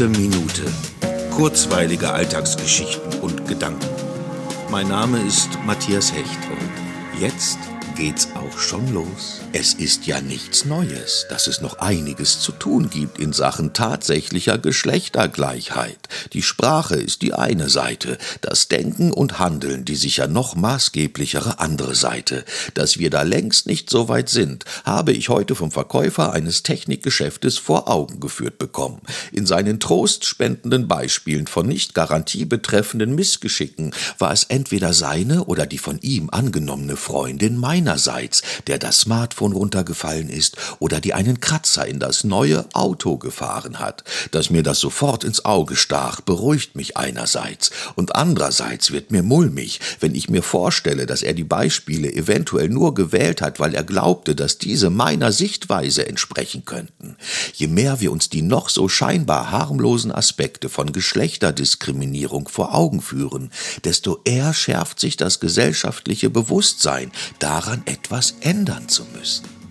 Gute Minute. Kurzweilige Alltagsgeschichten und Gedanken. Mein Name ist Matthias Hecht und jetzt geht's auch schon los. Es ist ja nichts Neues, dass es noch einiges zu tun gibt in Sachen tatsächlicher Geschlechtergleichheit. Die Sprache ist die eine Seite, das Denken und Handeln die sicher noch maßgeblichere andere Seite. Dass wir da längst nicht so weit sind, habe ich heute vom Verkäufer eines Technikgeschäftes vor Augen geführt bekommen. In seinen trostspendenden Beispielen von nicht garantiebetreffenden Missgeschicken war es entweder seine oder die von ihm angenommene Freundin meinerseits, der das Smartphone runtergefallen ist oder die einen Kratzer in das neue Auto gefahren hat. Dass mir das sofort ins Auge stach, beruhigt mich einerseits und andererseits wird mir mulmig, wenn ich mir vorstelle, dass er die Beispiele eventuell nur gewählt hat, weil er glaubte, dass diese meiner Sichtweise entsprechen könnten. Je mehr wir uns die noch so scheinbar harmlosen Aspekte von Geschlechterdiskriminierung vor Augen führen, desto eher schärft sich das gesellschaftliche Bewusstsein, daran etwas ändern zu müssen.